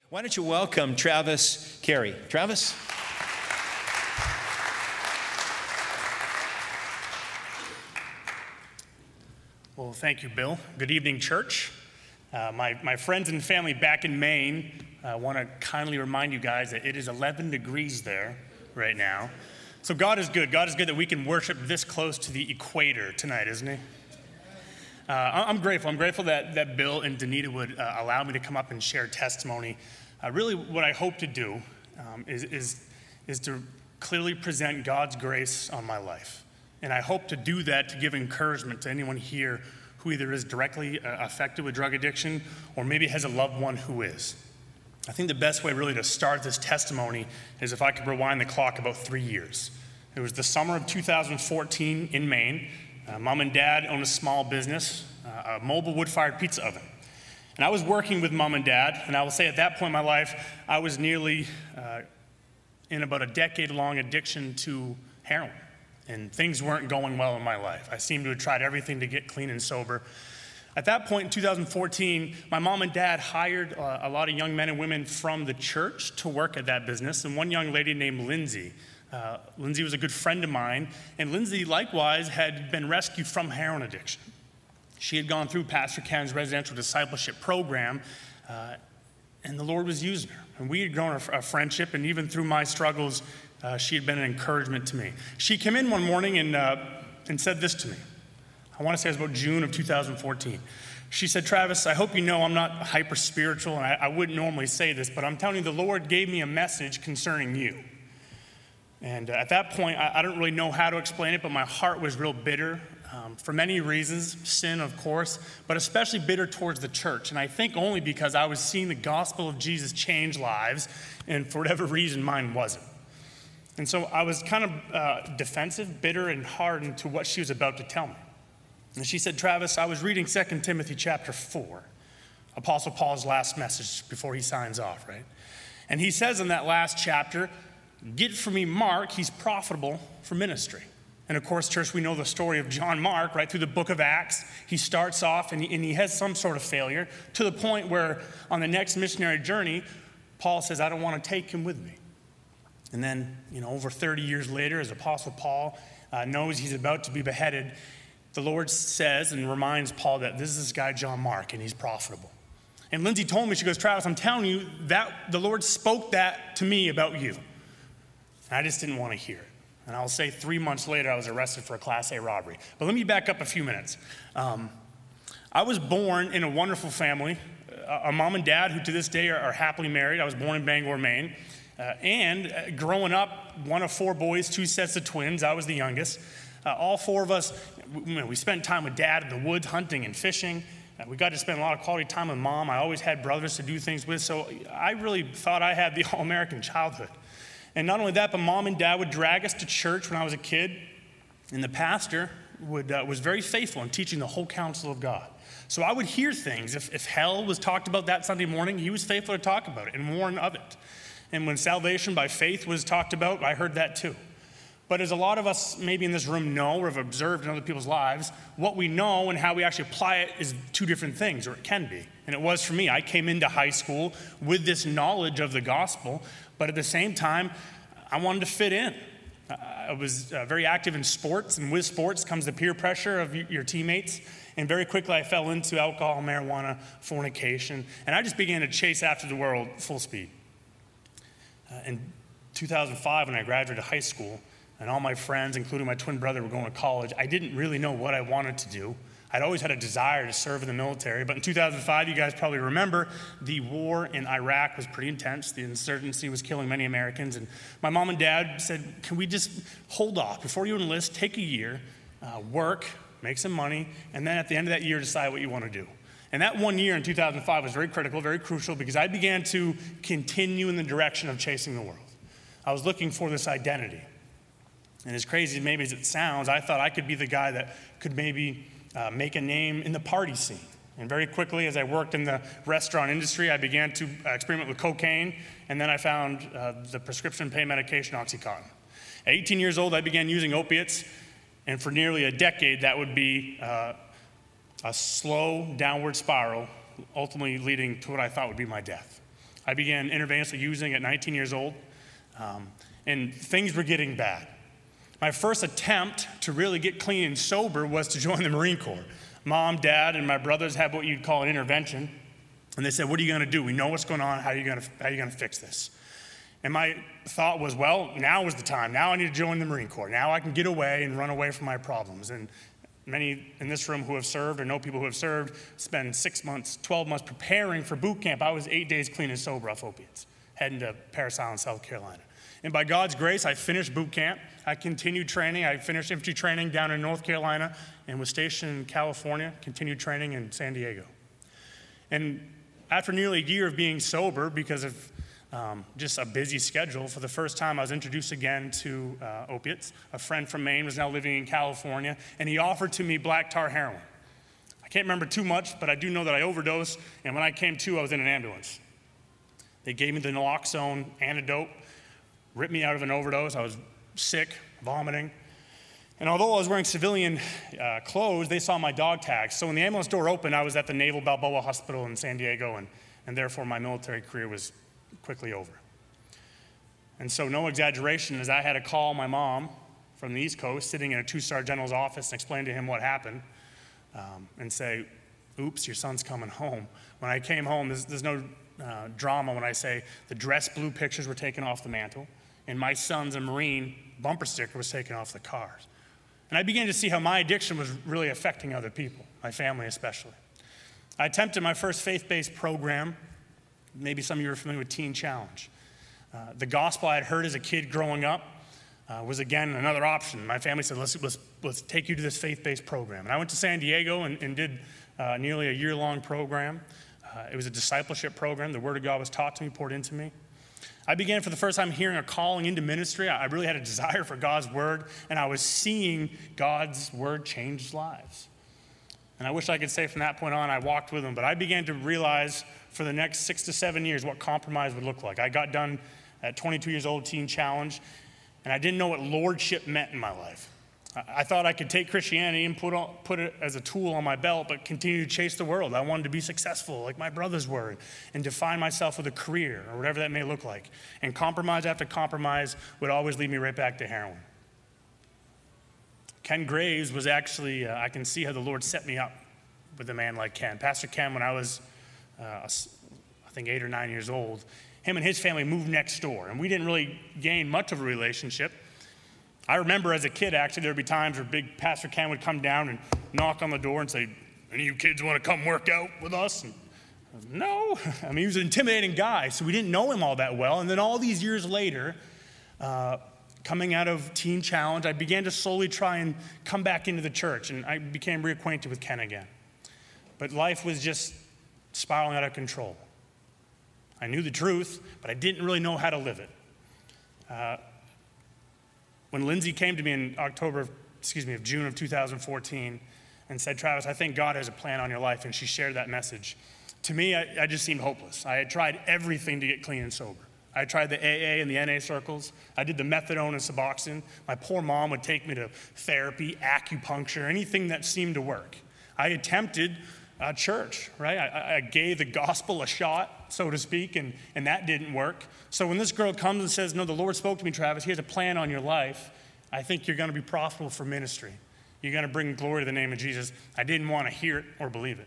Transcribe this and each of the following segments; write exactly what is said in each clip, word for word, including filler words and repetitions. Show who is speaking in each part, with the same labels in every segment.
Speaker 1: Why don't you welcome Travis Carey? Travis?
Speaker 2: Well, thank you, Bill. Good evening, church. Uh, my, my friends and family back in Maine, I uh, want to kindly remind you guys that it is eleven degrees there right now. So God is good. God is good that we can worship this close to the equator tonight, isn't he? Uh, I'm grateful. I'm grateful that, that Bill and Danita would uh, allow me to come up and share testimony. Uh, really, what I hope to do um, is, is, is to clearly present God's grace on my life. And I hope to do that to give encouragement to anyone here who either is directly uh, affected with drug addiction or maybe has a loved one who is. I think the best way really to start this testimony is if I could rewind the clock about three years. It was the summer of two thousand fourteen in Maine. Uh, Mom and Dad own a small business, uh, a mobile wood-fired pizza oven. And I was working with Mom and Dad, and I will say at that point in my life, I was nearly uh, in about a decade-long addiction to heroin. And things weren't going well in my life. I seemed to have tried everything to get clean and sober. At that point in two thousand fourteen, my mom and dad hired uh, a lot of young men and women from the church to work at that business, and one young lady named Lindsay. Uh, Lindsay was a good friend of mine, and Lindsay likewise had been rescued from heroin addiction. She had gone through Pastor Ken's residential discipleship program, uh, and the Lord was using her. And we had grown a, a friendship, and even through my struggles, uh, she had been an encouragement to me. She came in one morning and, uh, and said this to me. I want to say it was about June of two thousand fourteen. She said, Travis, I hope you know I'm not hyper-spiritual, and I, I wouldn't normally say this, but I'm telling you the Lord gave me a message concerning you. And uh, at that point, I, I don't really know how to explain it, but my heart was real bitter um, for many reasons, sin, of course, but especially bitter towards the church. And I think only because I was seeing the gospel of Jesus change lives, and for whatever reason, mine wasn't. And so I was kind of uh, defensive, bitter, and hardened to what she was about to tell me. And she said, Travis, I was reading Second Timothy chapter four, Apostle Paul's last message before he signs off, right? And he says in that last chapter, get for me Mark, he's profitable for ministry. And of course, church, we know the story of John Mark, right, through the book of Acts. He starts off and he, and he has some sort of failure to the point where on the next missionary journey, Paul says, I don't want to take him with me. And then, you know, over thirty years later, as Apostle Paul uh, knows he's about to be beheaded, the Lord says and reminds Paul that this is this guy, John Mark, and he's profitable. And Lindsay told me, she goes, Travis, I'm telling you that the Lord spoke that to me about you. And I just didn't want to hear it. And I'll say three months later, I was arrested for a Class A robbery. But let me back up a few minutes. Um, I was born in a wonderful family, a, a mom and dad who to this day are, are happily married. I was born in Bangor, Maine. Uh, and uh, growing up, one of four boys, two sets of twins. I was the youngest. Uh, all four of us, we, you know, we spent time with dad in the woods, hunting and fishing. Uh, we got to spend a lot of quality time with mom. I always had brothers to do things with, so I really thought I had the all-American childhood. And not only that, but mom and dad would drag us to church when I was a kid, and the pastor would uh, was very faithful in teaching the whole counsel of God. So I would hear things. If, if hell was talked about that Sunday morning, he was faithful to talk about it and warn of it. And when salvation by faith was talked about, I heard that too. But as a lot of us maybe in this room know or have observed in other people's lives, what we know and how we actually apply it is two different things, or it can be. And it was for me. I came into high school with this knowledge of the gospel, but at the same time, I wanted to fit in. I was uh, very active in sports, and with sports comes the peer pressure of your teammates. And very quickly, I fell into alcohol, marijuana, fornication, and I just began to chase after the world full speed. Uh, in two thousand five, when I graduated high school, and all my friends, including my twin brother, were going to college, I didn't really know what I wanted to do. I'd always had a desire to serve in the military, but in two thousand five, you guys probably remember, the war in Iraq was pretty intense. The insurgency was killing many Americans, and my mom and dad said, can we just hold off? Before you enlist, take a year, uh, work, make some money, and then at the end of that year, decide what you want to do. And that one year in two thousand five was very critical, very crucial, because I began to continue in the direction of chasing the world. I was looking for this identity. And as crazy maybe as it sounds, I thought I could be the guy that could maybe uh, make a name in the party scene. And very quickly, as I worked in the restaurant industry, I began to uh, experiment with cocaine, and then I found uh, the prescription pain medication OxyContin. At eighteen years old, I began using opiates, and for nearly a decade, that would be uh, a slow downward spiral, ultimately leading to what I thought would be my death. I began intravenously using at nineteen years old, um, and things were getting bad. My first attempt to really get clean and sober was to join the Marine Corps. Mom, Dad, and my brothers had what you'd call an intervention, and they said, what are you going to do? We know what's going on. How are you going to, how are you going to fix this? And my thought was, well, now is the time. Now I need to join the Marine Corps. Now I can get away and run away from my problems. And many in this room who have served or know people who have served spend six months, twelve months preparing for boot camp. I was eight days clean and sober off opiates, heading to Parris Island, South Carolina. And by God's grace, I finished boot camp. I continued training. I finished infantry training down in North Carolina and was stationed in California, continued training in San Diego. And after nearly a year of being sober because of um, just a busy schedule, for the first time I was introduced again to uh, opiates. A friend from Maine was now living in California, and he offered to me black tar heroin. I can't remember too much, but I do know that I overdosed, and when I came to, I was in an ambulance. They gave me the naloxone antidote, ripped me out of an overdose. I was sick, vomiting. And although I was wearing civilian uh, clothes, they saw my dog tags. So when the ambulance door opened, I was at the Naval Balboa Hospital in San Diego, and, and therefore my military career was quickly over. And so no exaggeration, as I had to call my mom from the East Coast, sitting in a two-star general's office, and explain to him what happened, um, and say, oops, your son's coming home. When I came home, there's, there's no uh, drama when I say the dress blue pictures were taken off the mantle, and my son's a Marine bumper sticker was taken off the cars. And I began to see how my addiction was really affecting other people, my family especially. I attempted my first faith-based program. Maybe some of you are familiar with Teen Challenge. Uh, the gospel I had heard as a kid growing up uh, was, again, another option. My family said, let's, let's, let's take you to this faith-based program. And I went to San Diego and, and did uh, nearly a year-long program. Uh, it was a discipleship program. The Word of God was taught to me, poured into me. I began for the first time hearing a calling into ministry. I really had a desire for God's Word, and I was seeing God's Word change lives. And I wish I could say from that point on I walked with Him, but I began to realize for the next six to seven years what compromise would look like. I got done at twenty-two years old, Teen Challenge, and I didn't know what lordship meant in my life. I thought I could take Christianity and put, on, put it as a tool on my belt, but continue to chase the world. I wanted to be successful like my brothers were and define myself with a career or whatever that may look like. And compromise after compromise would always lead me right back to heroin. Ken Graves was actually, uh, I can see how the Lord set me up with a man like Ken. Pastor Ken, when I was, uh, I think, eight or nine years old, him and his family moved next door, and we didn't really gain much of a relationship. I remember as a kid, actually, there would be times where big Pastor Ken would come down and knock on the door and say, any of you kids want to come work out with us? And I was, no. I mean, he was an intimidating guy, so we didn't know him all that well. And then all these years later, uh, coming out of Teen Challenge, I began to slowly try and come back into the church, and I became reacquainted with Ken again. But life was just spiraling out of control. I knew the truth, but I didn't really know how to live it. Uh, When Lindsay came to me in October, excuse me, of June of two thousand fourteen and said, Travis, I think God has a plan on your life, and she shared that message. To me, I, I just seemed hopeless. I had tried everything to get clean and sober. I tried the A A and the N A circles. I did the methadone and Suboxone. My poor mom would take me to therapy, acupuncture, anything that seemed to work. I attempted uh, church, right? I, I gave the gospel a shot, so to speak, and, and that didn't work. So when this girl comes and says, no, the Lord spoke to me, Travis, he has a plan on your life, I think you're going to be profitable for ministry. You're going to bring glory to the name of Jesus. I didn't want to hear it or believe it.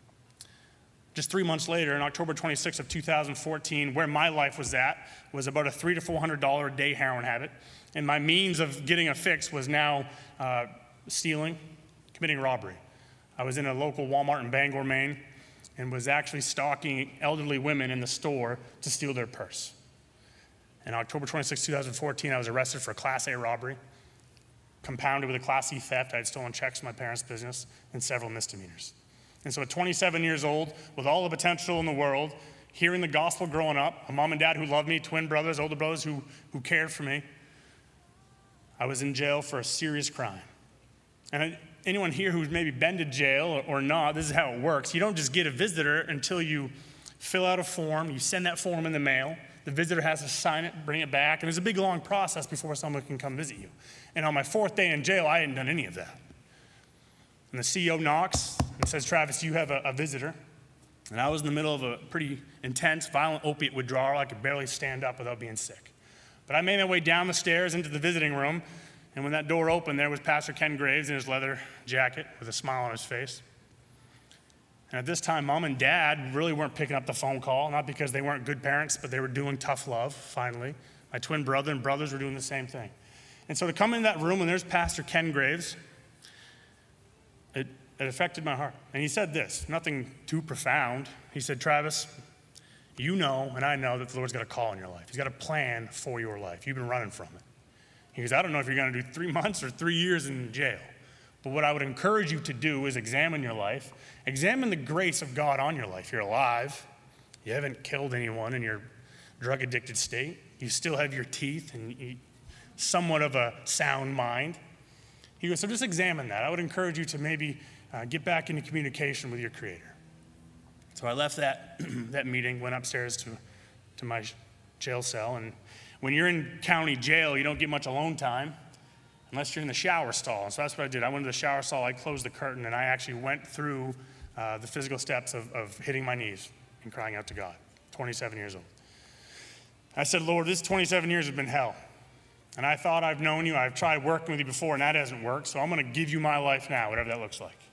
Speaker 2: Just three months later, on October twenty-sixth of two thousand fourteen, where my life was at was about a three to four hundred dollar a day heroin habit, and my means of getting a fix was now uh, stealing, committing robbery. I was in a local Walmart in Bangor, Maine, and was actually stalking elderly women in the store to steal their purse. And on October twenty-sixth, two thousand fourteen, I was arrested for a Class A robbery, compounded with a Class C theft. I had stolen checks from my parents' business, and several misdemeanors. And so at twenty-seven years old, with all the potential in the world, hearing the gospel growing up, a mom and dad who loved me, twin brothers, older brothers who, who cared for me, I was in jail for a serious crime. And I, anyone here who's maybe been to jail or, or not, this is how it works. You don't just get a visitor until you fill out a form, you send that form in the mail, the visitor has to sign it, bring it back, and there's a big long process before someone can come visit you. And on my fourth day in jail, I hadn't done any of that. And the C E O knocks and says, Travis, you have a, a visitor. And I was in the middle of a pretty intense, violent opiate withdrawal. I could barely stand up without being sick. But I made my way down the stairs into the visiting room, and when that door opened, there was Pastor Ken Graves in his leather jacket with a smile on his face. And at this time, Mom and Dad really weren't picking up the phone call, not because they weren't good parents, but they were doing tough love, finally. My twin brother and brothers were doing the same thing. And so to come in that room, and there's Pastor Ken Graves, it, it affected my heart. And he said this, nothing too profound. He said, Travis, you know and I know that the Lord's got a call in your life. He's got a plan for your life. You've been running from it. He goes, I don't know if you're going to do three months or three years in jail. But what I would encourage you to do is examine your life. Examine the grace of God on your life. You're alive. You haven't killed anyone in your drug-addicted state. You still have your teeth and you, somewhat of a sound mind. He goes, so just examine that. I would encourage you to maybe uh, get back into communication with your Creator. So I left that, that meeting, went upstairs to, to my jail cell. And when you're in county jail, you don't get much alone time unless you're in the shower stall. And so that's what I did. I went to the shower stall, I closed the curtain, and I actually went through uh, the physical steps of, of hitting my knees and crying out to God, twenty-seven years old. I said, Lord, this twenty-seven years has been hell. And I thought I've known you. I've tried working with you before, and that hasn't worked. So I'm going to give you my life now, whatever that looks like.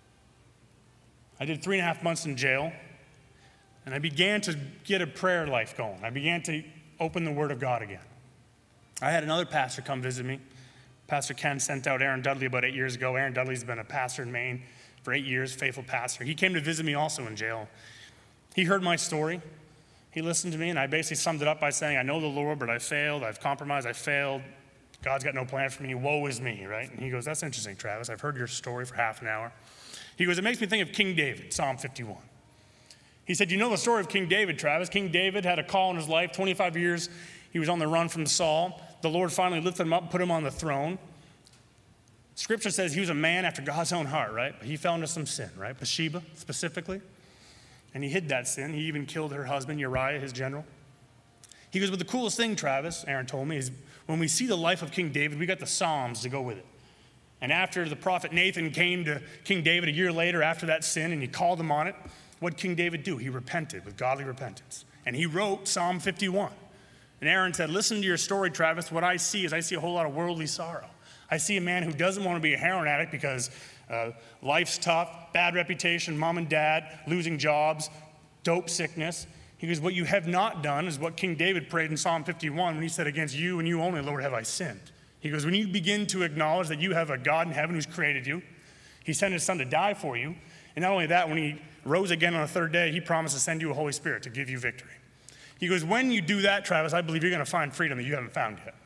Speaker 2: I did three and a half months in jail, and I began to get a prayer life going. I began to open the Word of God again. I had another pastor come visit me. Pastor Ken sent out Aaron Dudley about eight years ago. Aaron Dudley's been a pastor in Maine for eight years, faithful pastor. He came to visit me also in jail. He heard my story. He listened to me, and I basically summed it up by saying, I know the Lord, but I failed. I've compromised. I failed. God's got no plan for me. Woe is me, right? And he goes, that's interesting, Travis. I've heard your story for half an hour. He goes, it makes me think of King David, Psalm fifty-one. He said, you know the story of King David, Travis. King David had a call in his life, twenty-five years. He was on the run from Saul. The Lord finally lifted him up and put him on the throne. Scripture says he was a man after God's own heart, right? But he fell into some sin, right? Bathsheba, specifically. And he hid that sin. He even killed her husband, Uriah, his general. He goes, but the coolest thing, Travis, Aaron told me, is when we see the life of King David, we got the Psalms to go with it. And after the prophet Nathan came to King David a year later after that sin and he called him on it, what did King David do? He repented with godly repentance. And he wrote Psalm fifty-one. And Aaron said, listen to your story, Travis. What I see is I see a whole lot of worldly sorrow. I see a man who doesn't want to be a heroin addict because uh, life's tough, bad reputation, mom and dad, losing jobs, dope sickness. He goes, what you have not done is what King David prayed in Psalm fifty-one when he said, against you and you only, Lord, have I sinned. He goes, when you begin to acknowledge that you have a God in heaven who's created you, he sent his son to die for you. And not only that, when he rose again on the third day, he promised to send you a Holy Spirit to give you victory. He goes, when you do that, Travis, I believe you're going to find freedom that you haven't found yet.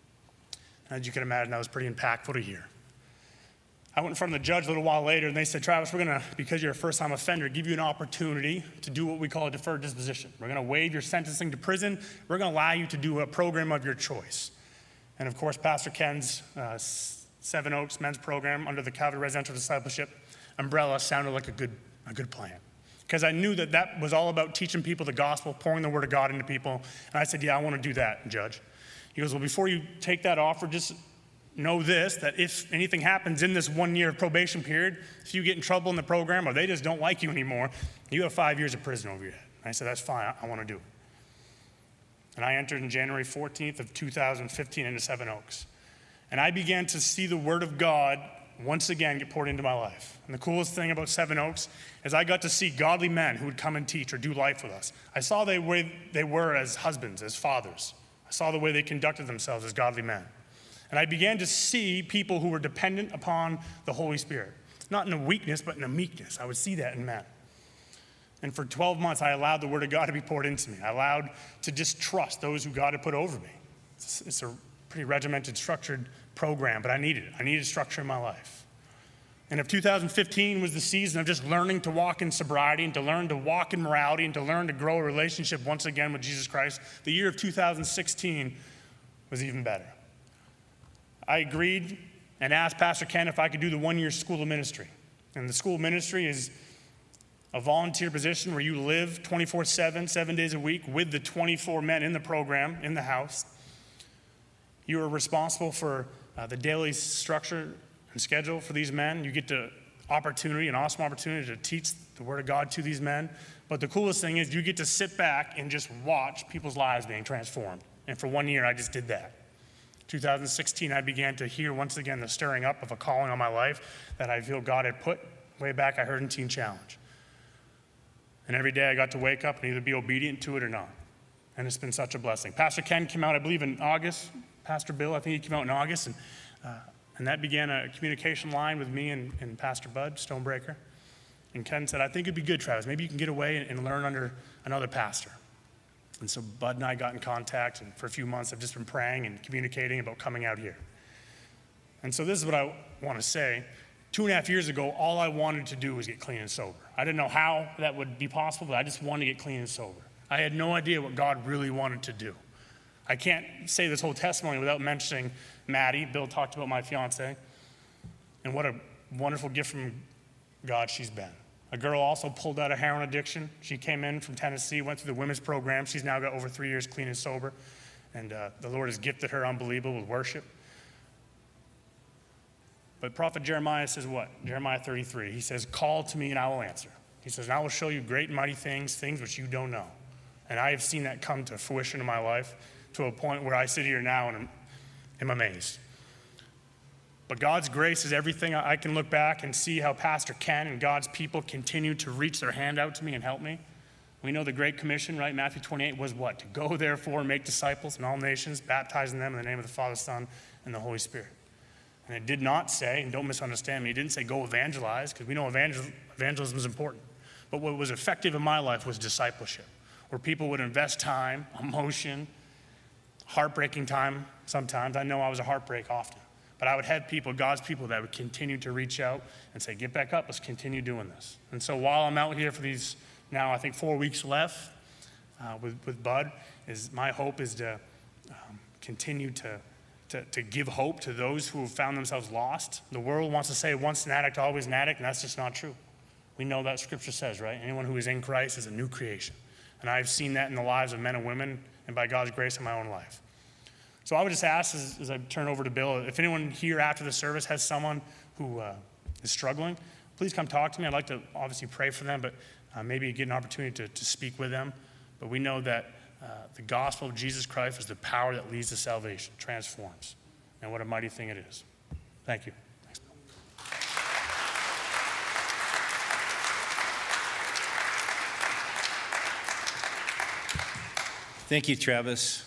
Speaker 2: As you can imagine, that was pretty impactful to hear. I went in front of the judge a little while later, and they said, Travis, we're going to, because you're a first-time offender, give you an opportunity to do what we call a deferred disposition. We're going to waive your sentencing to prison. We're going to allow you to do a program of your choice. And, of course, Pastor Ken's uh, Seven Oaks men's program under the Calvary Residential Discipleship umbrella sounded like a good, a good plan. Because I knew that that was all about teaching people the gospel, pouring the word of God into people. And I said, yeah, I want to do that, Judge. He goes, well, before you take that offer, just know this, that if anything happens in this one year of probation period, if you get in trouble in the program or they just don't like you anymore, you have five years of prison over your head. And I said, that's fine, I, I want to do it. And I entered on January fourteenth of two thousand fifteen into Seven Oaks. And I began to see the word of God once again get poured into my life. And the coolest thing about Seven Oaks is I got to see godly men who would come and teach or do life with us. I saw the way they were as husbands, as fathers. I saw the way they conducted themselves as godly men. And I began to see people who were dependent upon the Holy Spirit. Not in a weakness, but in a meekness. I would see that in men. And for twelve months, I allowed the word of God to be poured into me. I allowed to just trust those who God had put over me. It's, it's a pretty regimented, structured program, but I needed it. I needed structure in my life. And if two thousand fifteen was the season of just learning to walk in sobriety and to learn to walk in morality and to learn to grow a relationship once again with Jesus Christ, the year of two thousand sixteen was even better. I agreed and asked Pastor Ken if I could do the one-year school of ministry. And the school of ministry is a volunteer position where you live twenty-four seven, seven days a week with the twenty-four men in the program, in the house. You are responsible for uh, the daily structure and schedule for these men. You get to opportunity, an awesome opportunity to teach the Word of God to these men. But the coolest thing is you get to sit back and just watch people's lives being transformed. And for one year, I just did that. two thousand sixteen, I began to hear once again the stirring up of a calling on my life that I feel God had put way back I heard in Teen Challenge. And every day I got to wake up and either be obedient to it or not. And it's been such a blessing. Pastor Ken came out, I believe, in August. Pastor Bill, I think he came out in August. And, uh, and that began a communication line with me and, and Pastor Bud Stonebreaker. And Ken said, I think it'd be good, Travis. Maybe you can get away and, and learn under another pastor. And so Bud and I got in contact. And for a few months, I've just been praying and communicating about coming out here. And so this is what I want to say. Two and a half years ago, all I wanted to do was get clean and sober. I didn't know how that would be possible, but I just wanted to get clean and sober. I had no idea what God really wanted to do. I can't say this whole testimony without mentioning Maddie. Bill talked about my fiance, and what a wonderful gift from God she's been. A girl also pulled out of heroin addiction. She came in from Tennessee, went through the women's program. She's now got over three years clean and sober, and uh, the Lord has gifted her unbelievable with worship. But Prophet Jeremiah says what? Jeremiah thirty-three, he says, call to me and I will answer. He says, and I will show you great and mighty things, things which you don't know. And I have seen that come to fruition in my life to a point where I sit here now and am amazed. But God's grace is everything. I can look back and see how Pastor Ken and God's people continue to reach their hand out to me and help me. We know the Great Commission, right? Matthew twenty-eight was what? To go therefore and make disciples in all nations, baptizing them in the name of the Father, Son, and the Holy Spirit. And it did not say, and don't misunderstand me, it didn't say go evangelize, because we know evangel- evangelism is important. But what was effective in my life was discipleship, where people would invest time, emotion, heartbreaking time sometimes. I know I was a heartbreak often. But I would have people, God's people, that would continue to reach out and say, get back up, let's continue doing this. And so while I'm out here for these now, I think, four weeks left uh, with, with Bud, is my hope is to um, continue to To, to give hope to those who have found themselves lost. The world wants to say once an addict, always an addict, and that's just not true. We know that scripture says, right? Anyone who is in Christ is a new creation. And I've seen that in the lives of men and women, and by God's grace in my own life. So I would just ask, as, as I turn over to Bill, if anyone here after the service has someone who uh, is struggling, please come talk to me. I'd like to obviously pray for them, but uh, maybe get an opportunity to, to speak with them. But we know that Uh, the gospel of Jesus Christ is the power that leads to salvation, transforms. And what a mighty thing it is. Thank you. Thanks, Bill.
Speaker 1: Thank you, Travis.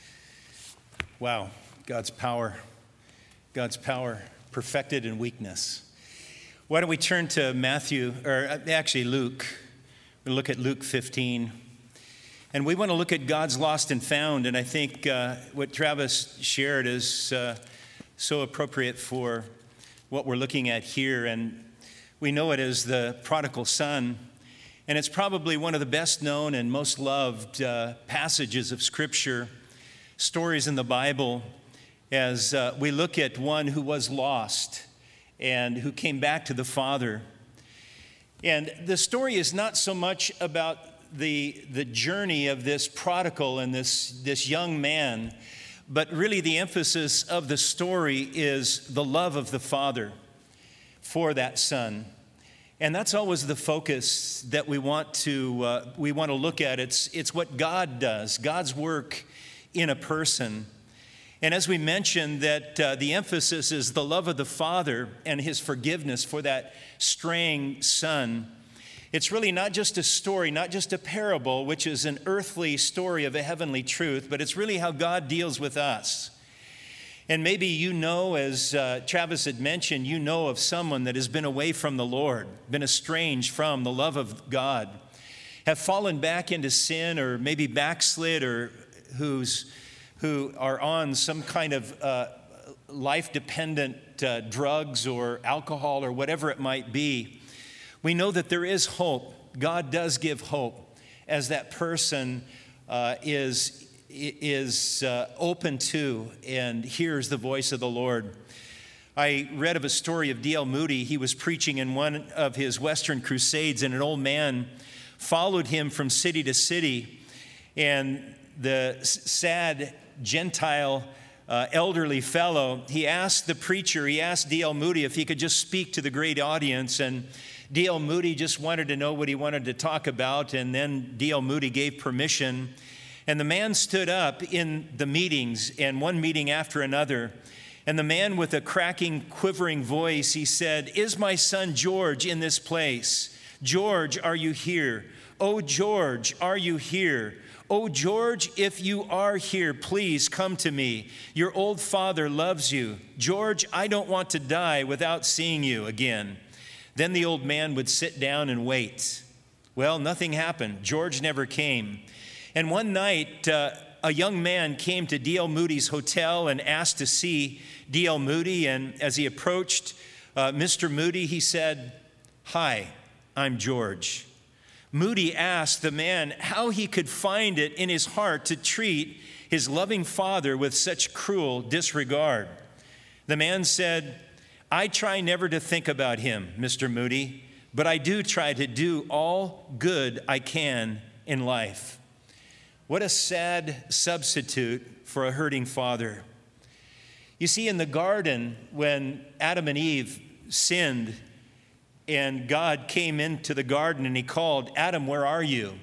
Speaker 1: Wow, God's power. God's power perfected in weakness. Why don't we turn to Matthew, or actually Luke. We'll look at Luke fifteen. And we want to look at God's lost and found, and I think uh, what Travis shared is uh, so appropriate for what we're looking at here. And we know it as the prodigal son, and it's probably one of the best known and most loved uh, passages of Scripture, stories in the Bible, as uh, we look at one who was lost and who came back to the Father. And the story is not so much about the the journey of this prodigal and this, this young man, but really the emphasis of the story is the love of the Father for that son. And that's always the focus that we want to uh, we want to look at. It's it's what God does, God's work in a person. And as we mentioned, that uh, the emphasis is the love of the Father and his forgiveness for that straying son. It's really not just a story, not just a parable, which is an earthly story of a heavenly truth, but it's really how God deals with us. And maybe you know, as uh, Travis had mentioned, you know of someone that has been away from the Lord, been estranged from the love of God, have fallen back into sin, or maybe backslid, or who's, who are on some kind of uh, life-dependent uh, drugs or alcohol or whatever it might be. We know that there is hope. God does give hope as that person uh, is, is uh, open to and hears the voice of the Lord. I read of a story of D L Moody. He was preaching in one of his Western crusades, and an old man followed him from city to city. And the sad Gentile uh, elderly fellow, he asked the preacher, he asked D L Moody if he could just speak to the great audience. And D L Moody just wanted to know what he wanted to talk about. And then D L Moody gave permission. And the man stood up in the meetings, and one meeting after another. And the man with a cracking, quivering voice, he said, "Is my son George in this place? George, are you here? Oh, George, are you here? Oh, George, if you are here, please come to me. Your old father loves you. George, I don't want to die without seeing you again." Then the old man would sit down and wait. Well, nothing happened. George never came. And one night, uh, a young man came to D L Moody's hotel and asked to see D L Moody. And as he approached uh, Mister Moody, he said, "Hi, I'm George." Moody asked the man how he could find it in his heart to treat his loving father with such cruel disregard. The man said, "I try never to think about him, Mister Moody, but I do try to do all good I can in life." What a sad substitute for a hurting father. You see, in the garden, when Adam and Eve sinned and God came into the garden and he called, "Adam, where are you?"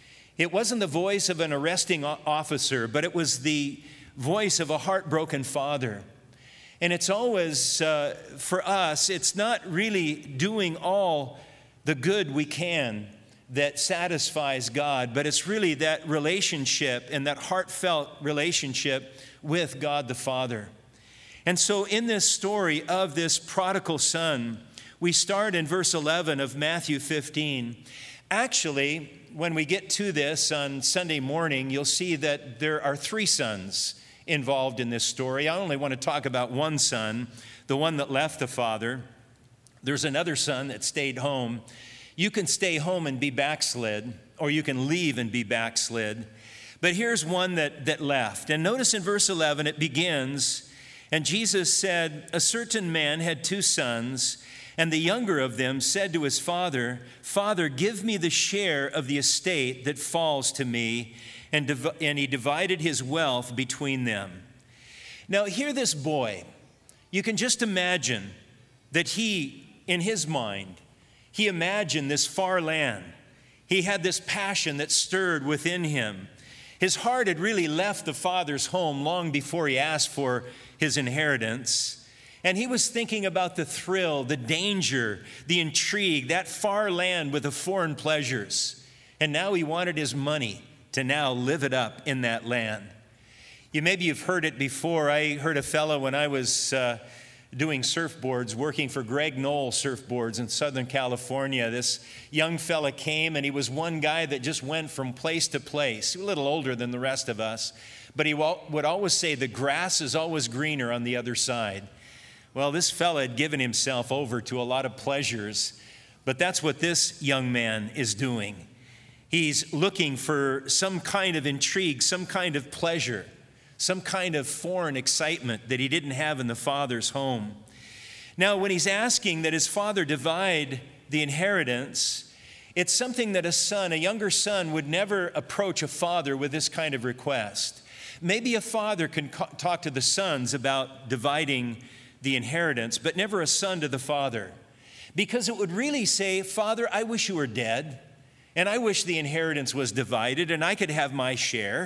Speaker 1: It wasn't the voice of an arresting officer, but it was the voice of a heartbroken father. And it's always, uh, for us, it's not really doing all the good we can that satisfies God, but it's really that relationship and that heartfelt relationship with God the Father. And so in this story of this prodigal son, we start in verse eleven of Matthew fifteen. Actually, when we get to this on Sunday morning, you'll see that there are three sons involved in this story. I only want to talk about one son, the one that left the father. There's another son that stayed home. You can stay home and be backslid, or you can leave and be backslid. But here's one that, that left. And notice in verse eleven, it begins, "And Jesus said, a certain man had two sons, and the younger of them said to his father, 'Father, give me the share of the estate that falls to me.' And, div- and he divided his wealth between them." Now, hear this boy. You can just imagine that he, in his mind, he imagined this far land. He had this passion that stirred within him. His heart had really left the father's home long before he asked for his inheritance. And he was thinking about the thrill, the danger, the intrigue, that far land with the foreign pleasures. And now he wanted his money to now live it up in that land. You maybe you've heard it before. I heard a fellow when I was uh, doing surfboards, working for Greg Knoll Surfboards in Southern California. This young fella came, and he was one guy that just went from place to place. He was a little older than the rest of us, but he would always say, "The grass is always greener on the other side." Well, this fella had given himself over to a lot of pleasures, but that's what this young man is doing. He's looking for some kind of intrigue, some kind of pleasure, some kind of foreign excitement that he didn't have in the father's home. Now, when he's asking that his father divide the inheritance, it's something that a son, a younger son, would never approach a father with this kind of request. Maybe a father can co- talk to the sons about dividing the inheritance, but never a son to the father. Because it would really say, "Father, I wish you were dead, and I wish the inheritance was divided, and I could have my share."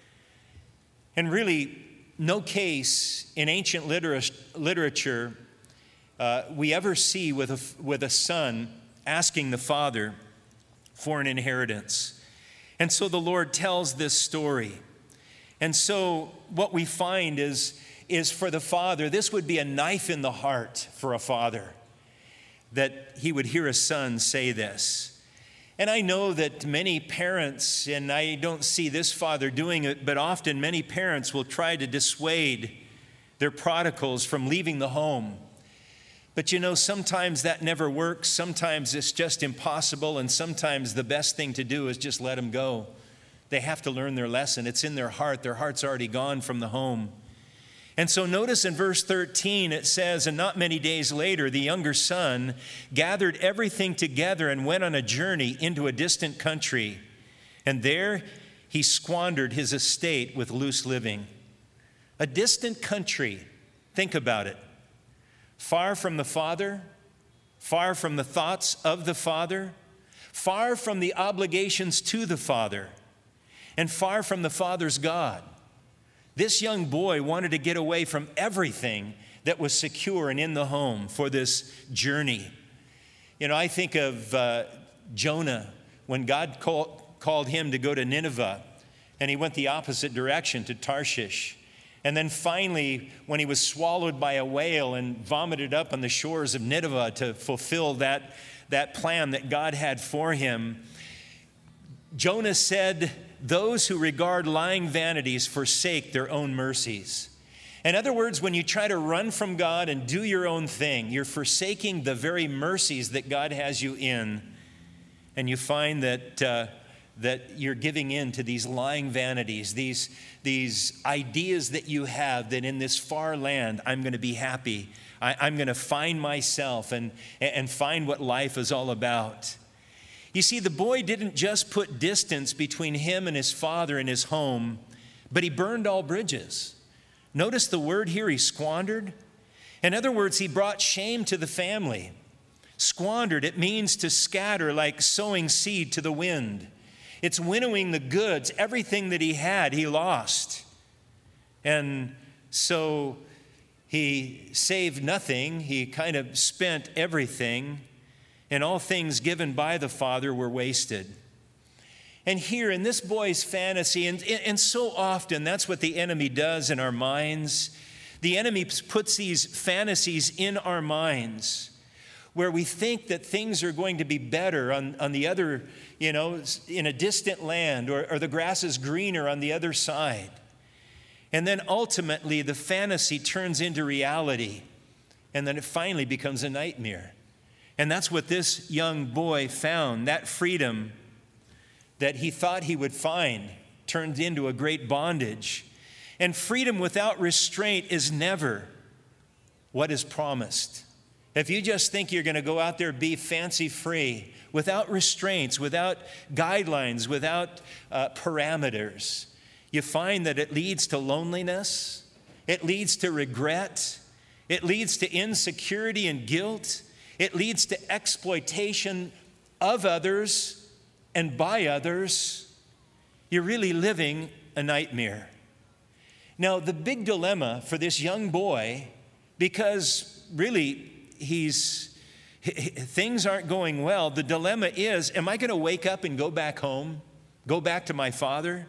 Speaker 1: And really, no case in ancient litera- literature uh, we ever see with a, with a son asking the father for an inheritance. And so the Lord tells this story. And so what we find is, is for the father, this would be a knife in the heart for a father, that he would hear a son say this. And I know that many parents, and I don't see this father doing it, but often many parents will try to dissuade their prodigals from leaving the home. But you know, sometimes that never works. Sometimes it's just impossible, and sometimes the best thing to do is just let them go. They have to learn their lesson. It's in their heart. Their heart's already gone from the home. And so notice in verse thirteen, it says, "And not many days later, the younger son gathered everything together and went on a journey into a distant country. And there he squandered his estate with loose living." a distant country. Think about it. Far from the Father, far from the thoughts of the Father, far from the obligations to the Father, and far from the Father's God. This young boy wanted to get away from everything that was secure and in the home for this journey. You know, I think of uh, Jonah when God call, called him to go to Nineveh, and he went the opposite direction to Tarshish. And then finally, when he was swallowed by a whale and vomited up on the shores of Nineveh to fulfill that, that plan that God had for him, Jonah said, "Those who regard lying vanities forsake their own mercies." In other words, when you try to run from God and do your own thing, you're forsaking the very mercies that God has you in. And you find that uh, that you're giving in to these lying vanities, these, these ideas that you have that in this far land, I'm going to be happy. I, I'm going to find myself and, and find what life is all about. You see, the boy didn't just put distance between him and his father and his home, but he burned all bridges. Notice the word here, he squandered. In other words, he brought shame to the family. Squandered, it means to scatter like sowing seed to the wind. It's winnowing the goods. Everything that he had, he lost. And so he saved nothing. He kind of spent everything. And all things given by the Father were wasted. And here in this boy's fantasy, and, and so often that's what the enemy does in our minds. The enemy puts these fantasies in our minds where we think that things are going to be better on, on the other, you know, in a distant land, or, or the grass is greener on the other side. And then ultimately the fantasy turns into reality, and then it finally becomes a nightmare. And that's what this young boy found. That freedom that he thought he would find turned into a great bondage. And freedom without restraint is never what is promised. If you just think you're going to go out there, be fancy-free, without restraints, without guidelines, without uh, parameters, you find that it leads to loneliness, it leads to regret, it leads to insecurity and guilt, it leads to exploitation of others and by others. You're really living a nightmare. Now, the big dilemma for this young boy, because really, He's, things aren't going well. The dilemma is, am I going to wake up and go back home, go back to my father?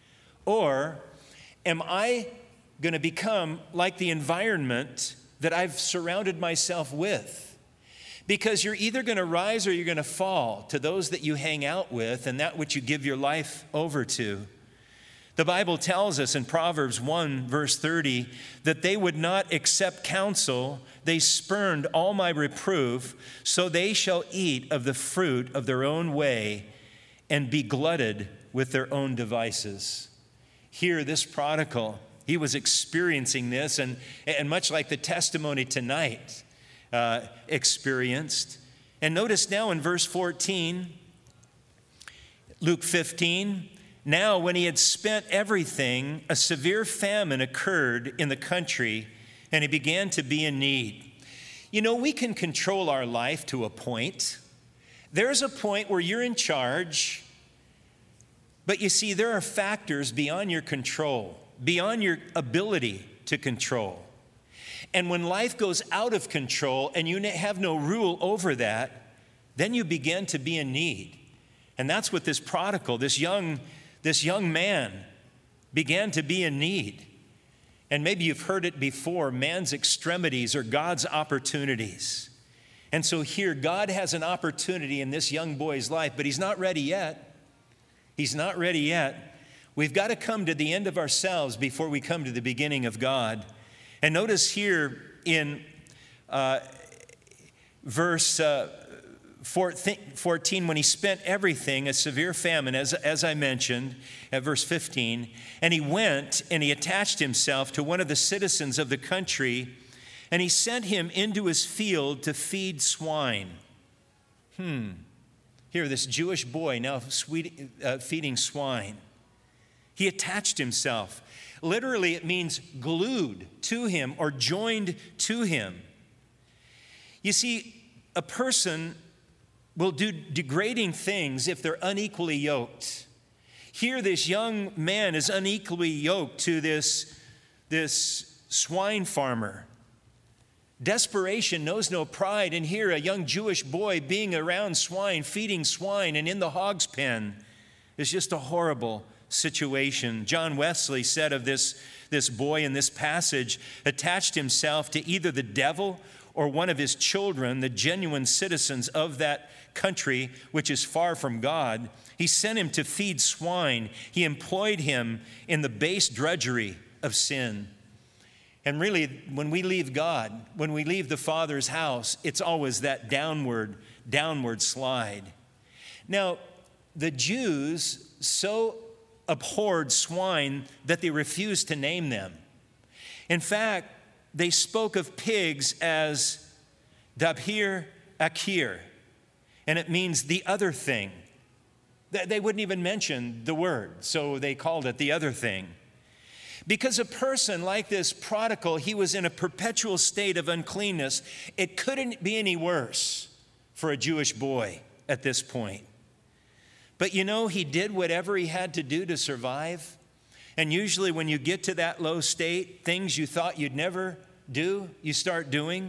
Speaker 1: Or am I going to become like the environment that I've surrounded myself with? Because you're either going to rise or you're going to fall to those that you hang out with and that which you give your life over to. The Bible tells us in Proverbs one, verse thirty, that they would not accept counsel. They spurned all my reproof, so they shall eat of the fruit of their own way and be glutted with their own devices. Here, this prodigal, he was experiencing this, and, and much like the testimony tonight uh, experienced. And notice now in verse fourteen, Luke fifteen, now when he had spent everything, a severe famine occurred in the country, and he began to be in need. You know, we can control our life to a point. There's a point where you're in charge, but you see, there are factors beyond your control, beyond your ability to control. And when life goes out of control and you have no rule over that, then you begin to be in need. And that's what this prodigal, this young, this young man began to be in need. And maybe you've heard it before, man's extremities are God's opportunities. And so here, God has an opportunity in this young boy's life, but he's not ready yet. He's not ready yet. We've got to come to the end of ourselves before we come to the beginning of God. And notice here in uh, verse uh, fourteen, when he spent everything, a severe famine, as, as I mentioned, at verse fifteen, and he went and he attached himself to one of the citizens of the country, and he sent him into his field to feed swine. Hmm. Here, this Jewish boy now sweet, uh, feeding swine. He attached himself. Literally, it means glued to him or joined to him. You see, a person will do degrading things if they're unequally yoked. Here, this young man is unequally yoked to this, this swine farmer. Desperation knows no pride, and here a young Jewish boy being around swine, feeding swine, and in the hog's pen is just a horrible situation. John Wesley said of this, this boy in this passage, attached himself to either the devil or one of his children, the genuine citizens of that country, which is far from God. He sent him to feed swine. He employed him in the base drudgery of sin. And really, when we leave God, when we leave the Father's house, it's always that downward, downward slide. Now, the Jews so abhorred swine that they refused to name them. In fact, they spoke of pigs as dabhir akir, and it means the other thing. They wouldn't even mention the word, so they called it the other thing. Because a person like this prodigal, he was in a perpetual state of uncleanness. It couldn't be any worse for a Jewish boy at this point. But you know, he did whatever he had to do to survive. And usually when you get to that low state, things you thought you'd never do, you start doing.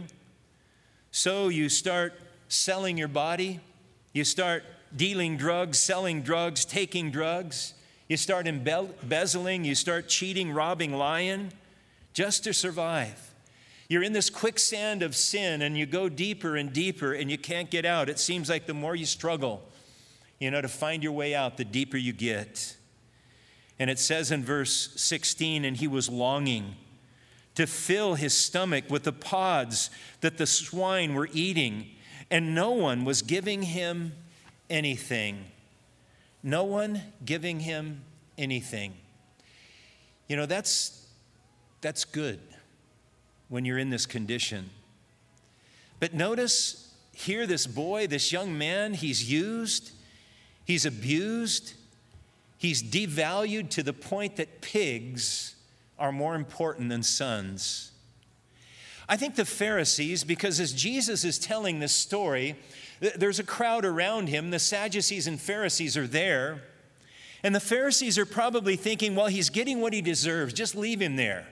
Speaker 1: So you start selling your body. You start dealing drugs, selling drugs, taking drugs. You start embezzling. You start cheating, robbing, lying, just to survive. You're in this quicksand of sin, and you go deeper and deeper, and you can't get out. It seems like the more you struggle, you know, to find your way out, the deeper you get. And it says in verse sixteen, and he was longing to fill his stomach with the pods that the swine were eating, and no one was giving him anything. No one giving him anything. You know, that's, that's good when you're in this condition. But notice here this boy, this young man, he's used, he's abused, he's devalued to the point that pigs are more important than sons. I think the Pharisees, because as Jesus is telling this story, there's a crowd around him. The Sadducees and Pharisees are there. And the Pharisees are probably thinking, well, he's getting what he deserves. Just leave him there.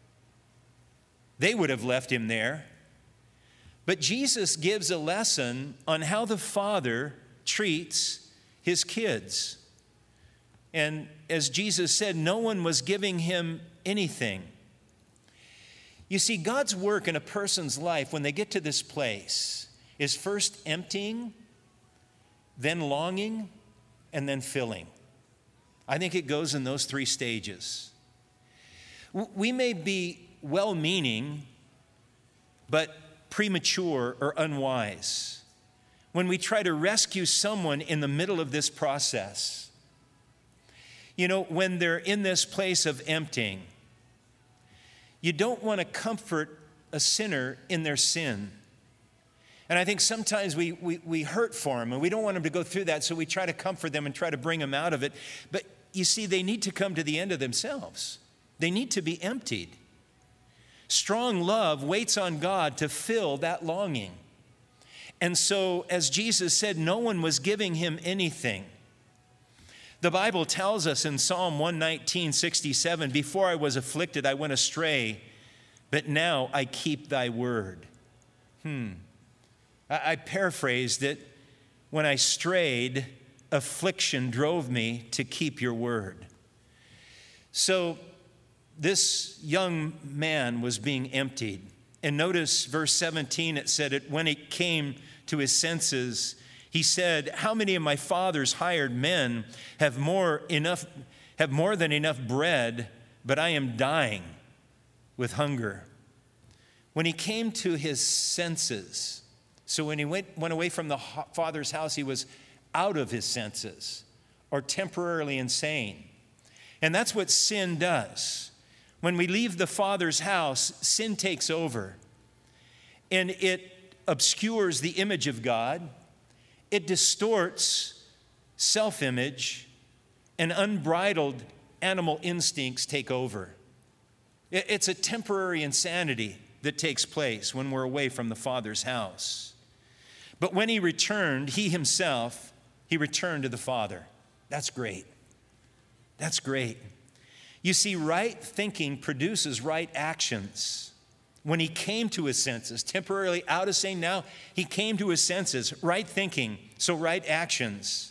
Speaker 1: They would have left him there. But Jesus gives a lesson on how the Father treats his kids. And as Jesus said, no one was giving him anything. You see, God's work in a person's life when they get to this place is first emptying, then longing, and then filling. I think it goes in those three stages. We may be well-meaning, but premature or unwise when we try to rescue someone in the middle of this process. You know, when they're in this place of emptying, you don't want to comfort a sinner in their sin. And I think sometimes we, we, we hurt for them, and we don't want them to go through that, so we try to comfort them and try to bring them out of it. But you see, they need to come to the end of themselves. They need to be emptied. Strong love waits on God to fill that longing. And so, as Jesus said, no one was giving him anything. The Bible tells us in Psalm one nineteen, sixty-seven, before I was afflicted, I went astray, but now I keep thy word. Hmm. I, I paraphrased it. When I strayed, affliction drove me to keep your word. So this young man was being emptied. And notice verse seventeen, it said it when he came to his senses, he said, how many of my father's hired men have more enough, have more than enough bread, but I am dying with hunger. When he came to his senses, so when he went, went away from the Father's house, he was out of his senses or temporarily insane. And that's what sin does. When we leave the Father's house, sin takes over. And it obscures the image of God. It distorts self-image, and unbridled animal instincts take over. It's a temporary insanity that takes place when we're away from the Father's house. But when he returned, he himself, he returned to the Father. That's great. That's great. You see, right thinking produces right actions. When he came to his senses, temporarily out of sin, now he came to his senses. Right thinking, so right actions.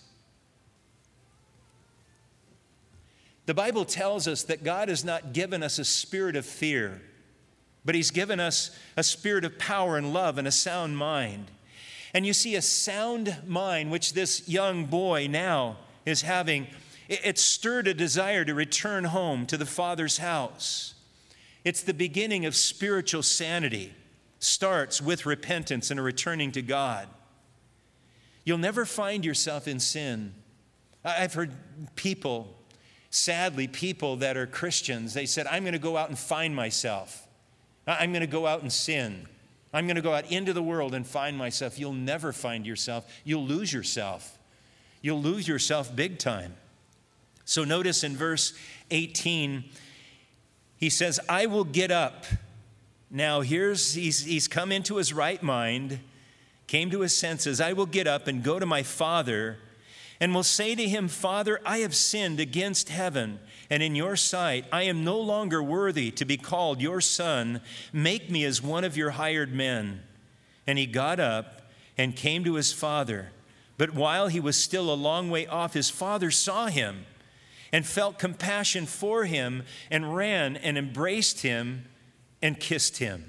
Speaker 1: The Bible tells us that God has not given us a spirit of fear, but he's given us a spirit of power and love and a sound mind. And you see, a sound mind, which this young boy now is having, it stirred a desire to return home to the Father's house. It's the beginning of spiritual sanity. Starts with repentance and a returning to God. You'll never find yourself in sin. I've heard people, sadly, people that are Christians, they said, I'm going to go out and find myself. I'm going to go out and sin. I'm going to go out into the world and find myself. You'll never find yourself. You'll lose yourself. You'll lose yourself big time. So notice in verse eighteen, he says, I will get up. Now here's, he's, he's come into his right mind, came to his senses. I will get up and go to my father and will say to him, Father, I have sinned against heaven and in your sight. I am no longer worthy to be called your son. Make me as one of your hired men. And he got up and came to his father. But while he was still a long way off, his father saw him and felt compassion for him and ran and embraced him and kissed him.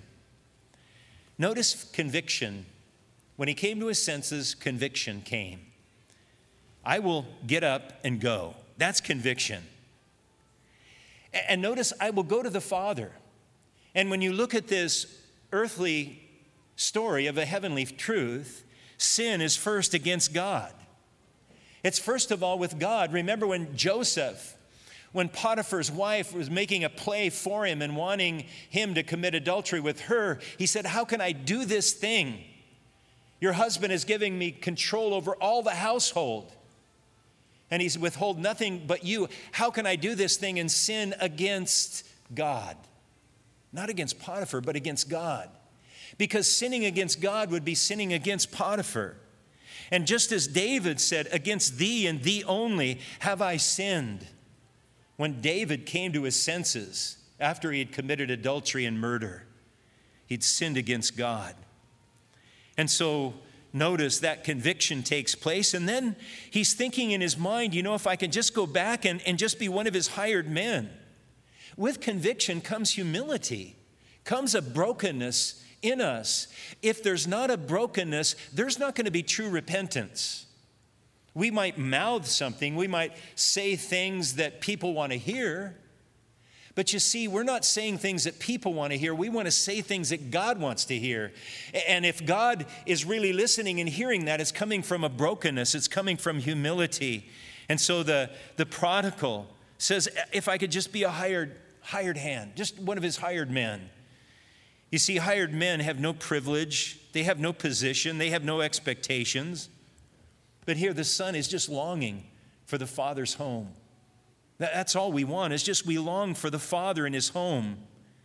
Speaker 1: Notice conviction. When he came to his senses, conviction came. I will get up and go. That's conviction. And notice, I will go to the Father. And when you look at this earthly story of a heavenly truth, sin is first against God. It's first of all with God. Remember when Joseph, when Potiphar's wife was making a play for him and wanting him to commit adultery with her, he said, how can I do this thing? Your husband is giving me control over all the household, and he's withhold nothing but you. How can I do this thing and sin against God? Not against Potiphar, but against God. Because sinning against God would be sinning against Potiphar. And just as David said, against thee and thee only have I sinned. When David came to his senses after he had committed adultery and murder, he'd sinned against God. And so notice that conviction takes place. And then he's thinking in his mind, you know, if I can just go back and, and just be one of his hired men. With conviction comes humility, comes a brokenness in us. If there's not a brokenness, there's not going to be true repentance. We might mouth something, we might say things that people want to hear, but you see, we're not saying things that people want to hear. We want to say things that God wants to hear. And if God is really listening and hearing that, it's coming from a brokenness, it's coming from humility. And so the, the prodigal says, if I could just be a hired, hired hand, just one of his hired men. You see, hired men have no privilege, they have no position, they have no expectations. But here the son is just longing for the Father's home. That's all we want, is just we long for the Father in his home.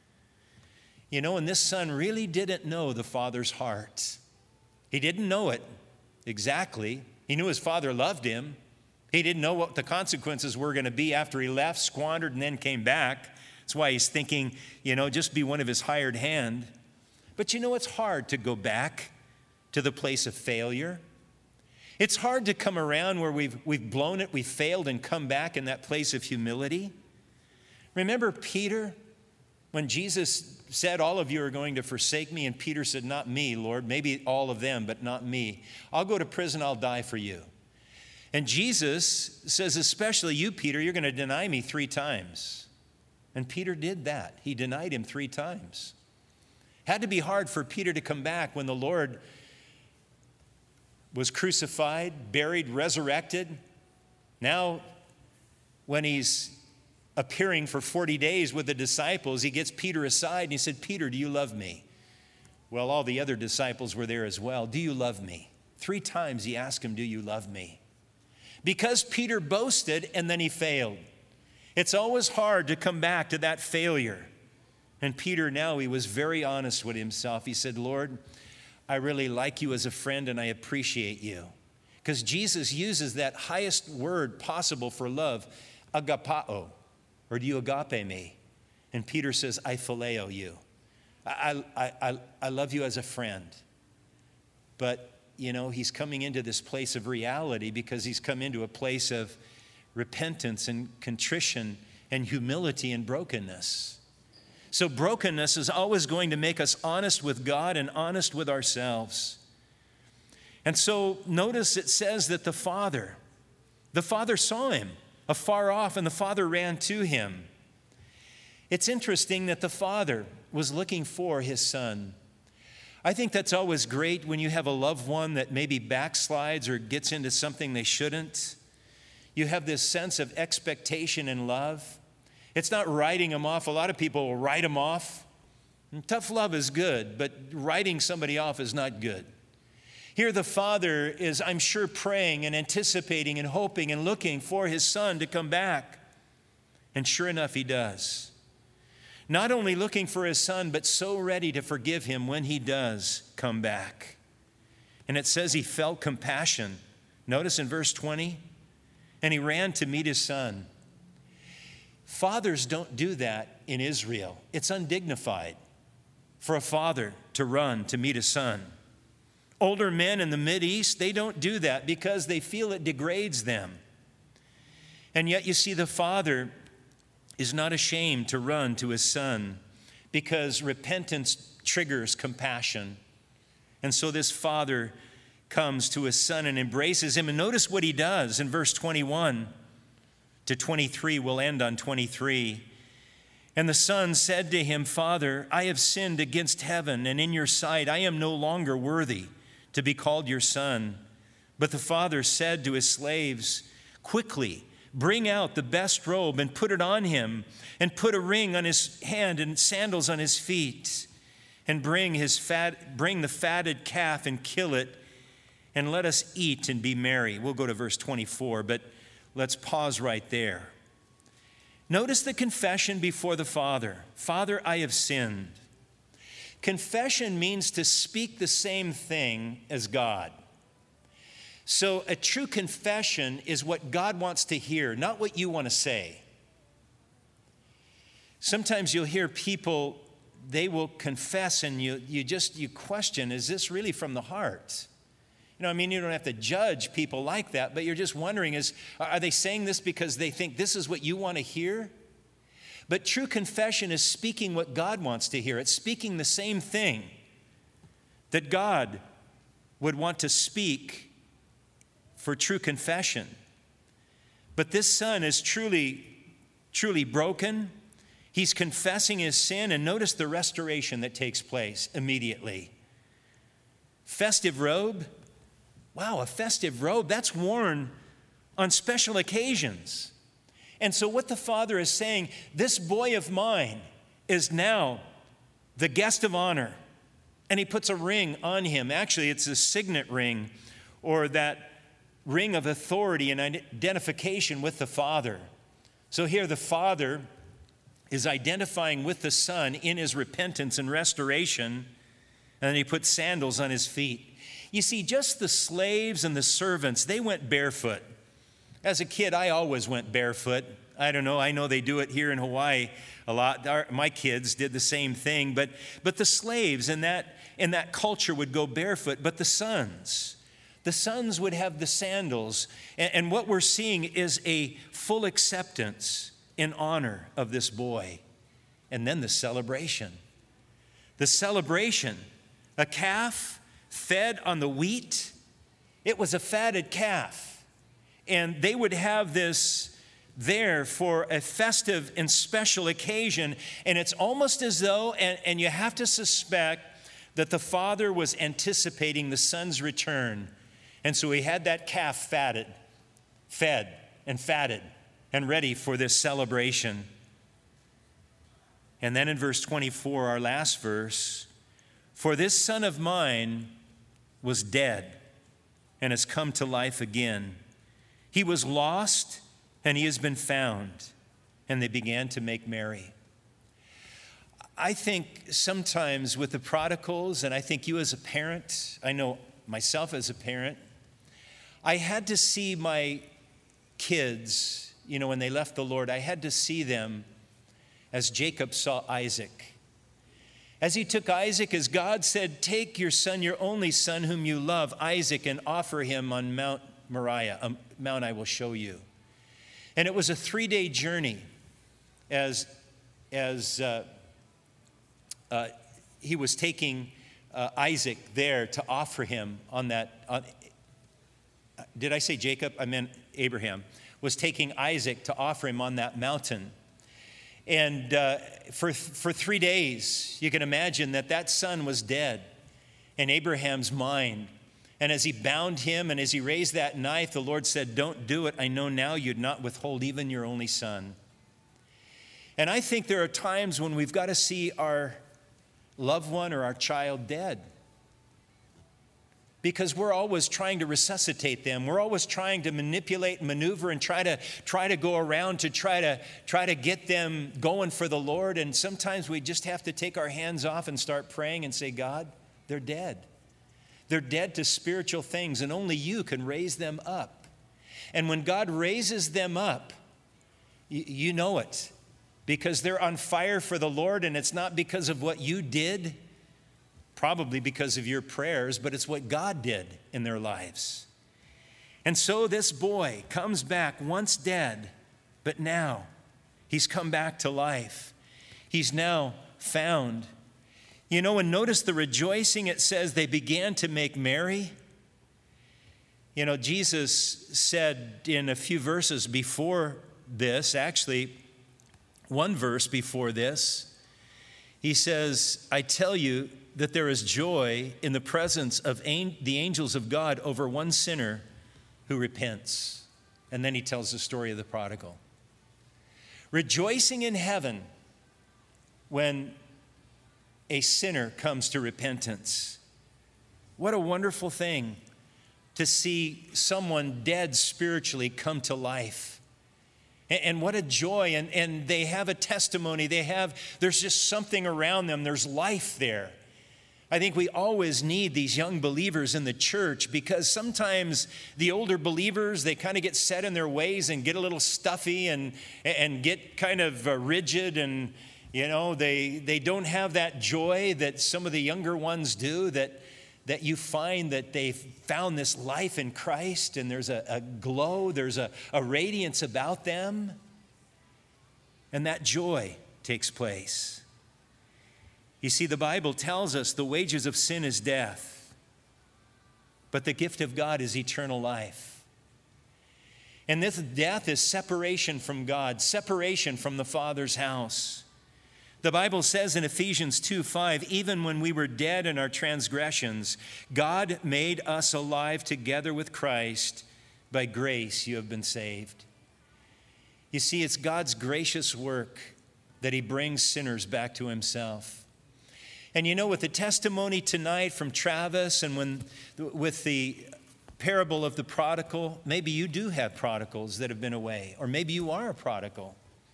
Speaker 1: You know, and this son really didn't know the Father's heart. He didn't know it exactly. He knew his father loved him. He didn't know what the consequences were going to be after he left, squandered, and then came back. That's why he's thinking, you know, just be one of his hired hand. But you know, it's hard to go back to the place of failure. It's hard to come around where we've, we've blown it, we've failed, and come back in that place of humility. Remember Peter? When Jesus said, all of you are going to forsake me, and Peter said, not me, Lord, maybe all of them, but not me. I'll go to prison, I'll die for you. And Jesus says, especially you, Peter, you're going to deny me three times. And Peter did that. He denied him three times. Had to be hard for Peter to come back when the Lord was crucified, buried, resurrected. Now, when he's appearing for forty days with the disciples, he gets Peter aside and he said, Peter, do you love me? Well, all the other disciples were there as well. Do you love me? Three times he asked him, do you love me? Because Peter boasted and then he failed. It's always hard to come back to that failure. And Peter now, he was very honest with himself. He said, Lord, I really like you as a friend and I appreciate you. Because Jesus uses that highest word possible for love, agapao, or do you agape me? And Peter says, I phileo you. I, I, I, I love you as a friend. But, you know, he's coming into this place of reality because he's come into a place of repentance and contrition and humility and brokenness. So brokenness is always going to make us honest with God and honest with ourselves. And so notice it says that the Father, the Father saw him afar off and the Father ran to him. It's interesting that the Father was looking for his Son. I think that's always great when you have a loved one that maybe backslides or gets into something they shouldn't. You have this sense of expectation and love. It's not writing them off. A lot of people will write them off. And tough love is good, but writing somebody off is not good. Here the Father is, I'm sure, praying and anticipating and hoping and looking for his Son to come back. And sure enough, he does. Not only looking for his Son, but so ready to forgive him when he does come back. And it says he felt compassion. Notice in verse twenty, and he ran to meet his son. Fathers don't do that in Israel. It's undignified for a father to run to meet a son. Older men in the Mideast, they don't do that because they feel it degrades them. And yet you see the father is not ashamed to run to his son because repentance triggers compassion. And so this father comes to his son and embraces him. And notice what he does in verse twenty-one to twenty-three. We'll end on twenty-three. And the son said to him, Father, I have sinned against heaven and in your sight. I am no longer worthy to be called your son. But the father said to his slaves, quickly, bring out the best robe and put it on him, and put a ring on his hand and sandals on his feet, and bring his fat, bring the fatted calf and kill it, and let us eat and be merry. We'll go to verse twenty-four, but let's pause right there. Notice the confession before the Father. Father, I have sinned. Confession means to speak the same thing as God. So a true confession is what God wants to hear, not what you want to say. Sometimes you'll hear people, they will confess and you, you just, you question, is this really from the heart? You know, I mean, you don't have to judge people like that, but you're just wondering, is, are they saying this because they think this is what you want to hear? But true confession is speaking what God wants to hear. It's speaking the same thing that God would want to speak for true confession. But this son is truly, truly broken. He's confessing his sin, and notice the restoration that takes place immediately. Festive robe. Wow, a festive robe. That's worn on special occasions. And so what the father is saying, this boy of mine is now the guest of honor. And he puts a ring on him. Actually, it's a signet ring, or that ring of authority and identification with the Father. So here the Father is identifying with the Son in his repentance and restoration, and then he puts sandals on his feet. You see, just the slaves and the servants, they went barefoot. As a kid, I always went barefoot. I don't know, I know they do it here in Hawaii a lot. Our, my kids did the same thing, but, but the slaves in that, in that culture would go barefoot, but the sons, the sons would have the sandals. And, and what we're seeing is a full acceptance in honor of this boy. And then the celebration. The celebration, a calf fed on the wheat. It was a fatted calf. And they would have this there for a festive and special occasion. And it's almost as though, and, and you have to suspect that the father was anticipating the son's return. And so he had that calf fatted, fed and fatted and ready for this celebration. And then in verse twenty-four, our last verse, for this son of mine was dead and has come to life again. He was lost, and he has been found. And they began to make merry. I think sometimes with the prodigals, and I think you as a parent, I know myself as a parent, I had to see my kids, you know, when they left the Lord, I had to see them as Jacob saw Isaac. As he took Isaac, as God said, take your son, your only son whom you love, Isaac, and offer him on Mount Moriah, a mount I will show you. And it was a three-day journey as, as uh, uh, he was taking uh, Isaac there to offer him on that. On, did I say Jacob? I meant Abraham. Was taking Isaac to offer him on that mountain. And uh, for, for three days, you can imagine that that son was dead in Abraham's mind. And as he bound him and as he raised that knife, the Lord said, don't do it. I know now you'd not withhold even your only son. And I think there are times when we've got to see our loved one or our child dead. Because we're always trying to resuscitate them. We're always trying to manipulate, maneuver, and try to try to go around to try to try to get them going for the Lord. And sometimes we just have to take our hands off and start praying and say, God, they're dead. They're dead to spiritual things, and only you can raise them up. And when God raises them up, you, you know it, because they're on fire for the Lord, and it's not because of what you did, probably because of your prayers, but it's what God did in their lives. And so this boy comes back once dead, but now he's come back to life. He's now found. You know, and notice the rejoicing. It says they began to make merry. You know, Jesus said in a few verses before this, actually one verse before this, he says, I tell you that there is joy in the presence of the angels of God over one sinner who repents. And then he tells the story of the prodigal. Rejoicing in heaven when a sinner comes to repentance. What a wonderful thing to see someone dead spiritually come to life. And, and what a joy. And, and they have a testimony. They have, there's just something around them. There's life there. I think we always need these young believers in the church, because sometimes the older believers, they kind of get set in their ways and get a little stuffy and, and get kind of uh, rigid, and you know, they they don't have that joy that some of the younger ones do, that, that you find that they've found this life in Christ, and there's a, a glow, there's a, a radiance about them, and that joy takes place. You see, the Bible tells us the wages of sin is death, but the gift of God is eternal life. And this death is separation from God, separation from the Father's house. The Bible says in Ephesians two five, even when we were dead in our transgressions, God made us alive together with Christ. By grace you have been saved. You see, it's God's gracious work that he brings sinners back to himself. And you know, with the testimony tonight from Travis, and when with the parable of the prodigal, maybe you do have prodigals that have been away, or maybe you are a prodigal.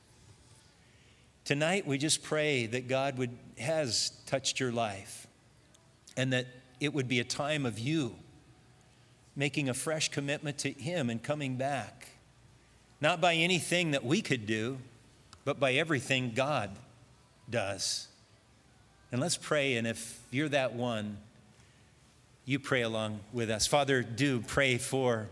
Speaker 1: Tonight, we just pray that God would has touched your life, and that it would be a time of you making a fresh commitment to him and coming back. Not by anything that we could do, but by everything God does. And let's pray, and if you're that one, you pray along with us. Father, do pray for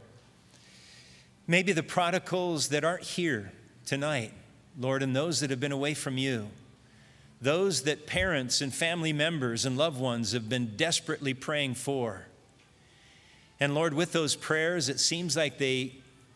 Speaker 1: maybe the prodigals that aren't here tonight, Lord, and those that have been away from you, those that parents and family members and loved ones have been desperately praying for. And Lord, with those prayers, it seems like they,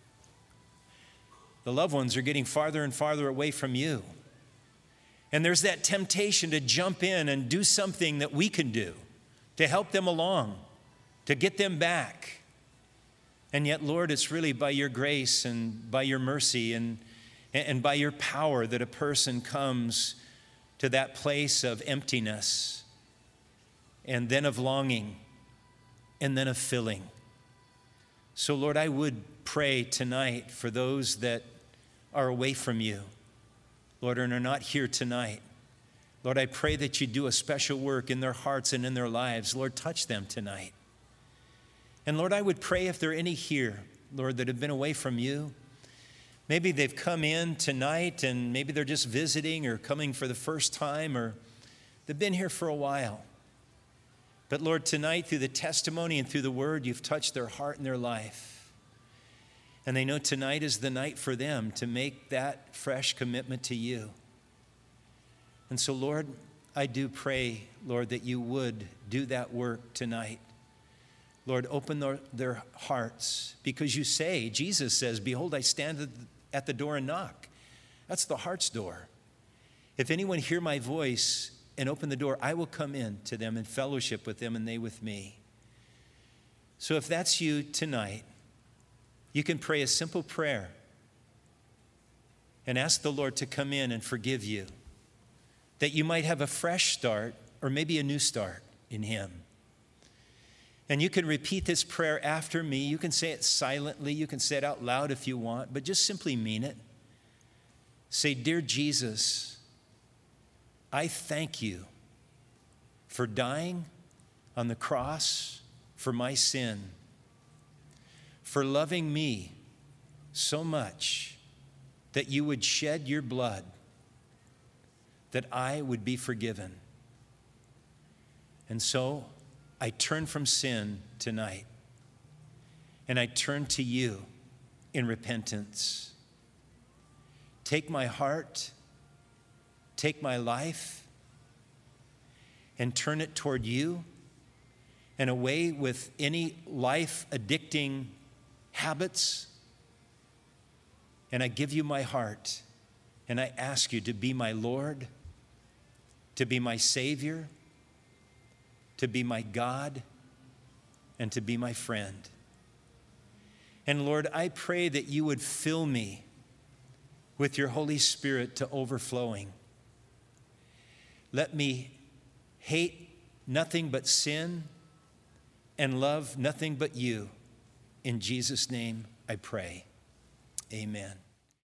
Speaker 1: the loved ones are getting farther and farther away from you. And there's that temptation to jump in and do something that we can do to help them along, to get them back. And yet, Lord, it's really by your grace and by your mercy and, and by your power that a person comes to that place of emptiness, and then of longing, and then of filling. So, Lord, I would pray tonight for those that are away from you, Lord, and are not here tonight. Lord, I pray that you do a special work in their hearts and in their lives. Lord, touch them tonight. And Lord, I would pray if there are any here, Lord, that have been away from you. Maybe they've come in tonight and maybe they're just visiting or coming for the first time, or they've been here for a while. But Lord, tonight through the testimony and through the word, you've touched their heart and their life. And they know tonight is the night for them to make that fresh commitment to you. And so, Lord, I do pray, Lord, that you would do that work tonight. Lord, open their, their hearts, because you say, Jesus says, behold, I stand at the door and knock. That's the heart's door. If anyone hear my voice and open the door, I will come in to them and fellowship with them and they with me. So if that's you tonight, you can pray a simple prayer and ask the Lord to come in and forgive you, that you might have a fresh start or maybe a new start in him. And you can repeat this prayer after me. You can say it silently. You can say it out loud if you want, but just simply mean it. Say, dear Jesus, I thank you for dying on the cross for my sin, for loving me so much that you would shed your blood, that I would be forgiven. And so I turn from sin tonight, and I turn to you in repentance. Take my heart, take my life, and turn it toward you and away with any life-addicting habits. And I give you my heart, and I ask you to be my Lord, to be my Savior, to be my God, and to be my friend. And Lord, I pray that you would fill me with your Holy Spirit to overflowing. Let me hate nothing but sin and love nothing but you. In Jesus' name I pray. Amen.